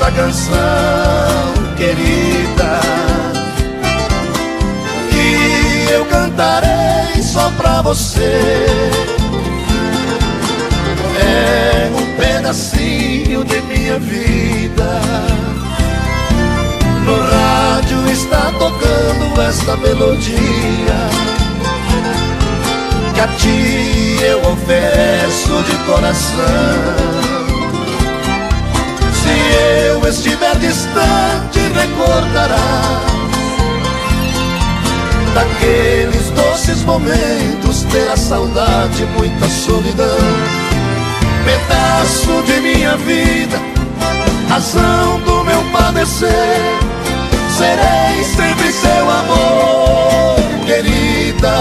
esta canção, querida, que eu cantarei só pra você. É um pedacinho de minha vida. No rádio está tocando esta melodia que a ti eu ofereço de coração. Se eu estiver distante, recordarás daqueles doces momentos, terá saudade, muita solidão. Pedaço de minha vida, razão do meu padecer, serei sempre seu amor, querida.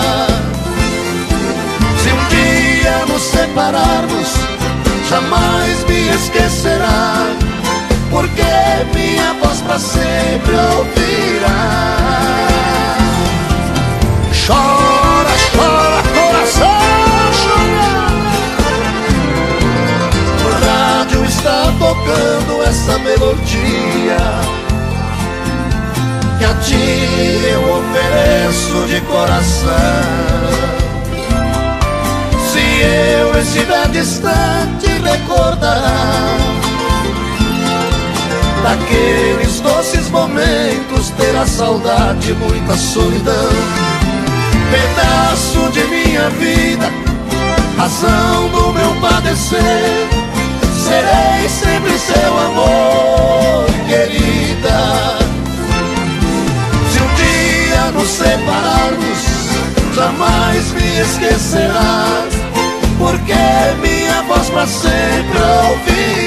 Se um dia nos separarmos, jamais me esquecerá, porque minha voz pra sempre ouvirá. Chora, chora, coração, chora. O rádio está tocando essa melodia que a ti eu ofereço de coração. Se eu estiver distante, recordará daqueles doces momentos, terá saudade, muita solidão. Pedaço de minha vida, razão do meu padecer, serei sempre seu amor, querida. Se um dia nos separarmos, jamais me esquecerás, porque minha voz pra sempre ouvirás.